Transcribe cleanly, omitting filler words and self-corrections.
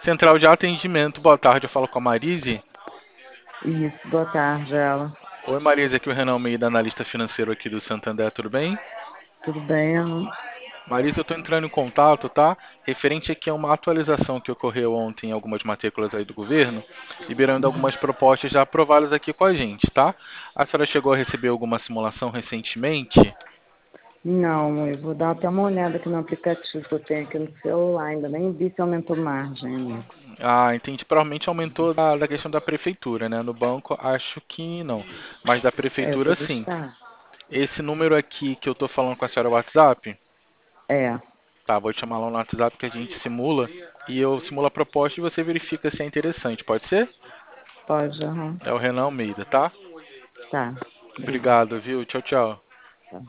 Central de atendimento, boa tarde, eu falo com a Marise. Isso, boa tarde, ela. Oi Marise, aqui é o Renan Almeida, analista financeiro aqui do Santander, tudo bem? Tudo bem? Aham. Marise, eu estou entrando em contato, tá? Referente aqui a uma atualização que ocorreu ontem em algumas matrículas aí do governo, liberando algumas propostas já aprovadas aqui com a gente, tá? A senhora chegou a receber alguma simulação recentemente? Não, eu vou dar até uma olhada aqui no aplicativo que eu tenho aqui no celular. Ainda nem vi se aumentou margem, amigo. Ah, entendi. Provavelmente aumentou da questão da prefeitura, né? No banco, acho que não. Mas da É, eu vou prefeitura, sim. buscar. Esse número aqui que eu tô falando com a senhora é o WhatsApp? É, Tá, vou te chamar lá no WhatsApp que a gente simula. E eu simulo a proposta e você verifica se é interessante. Pode ser? pode, aham. É o Renan Almeida, tá? Tá. Obrigada. Obrigado, viu? Tchau, tchau. Tá.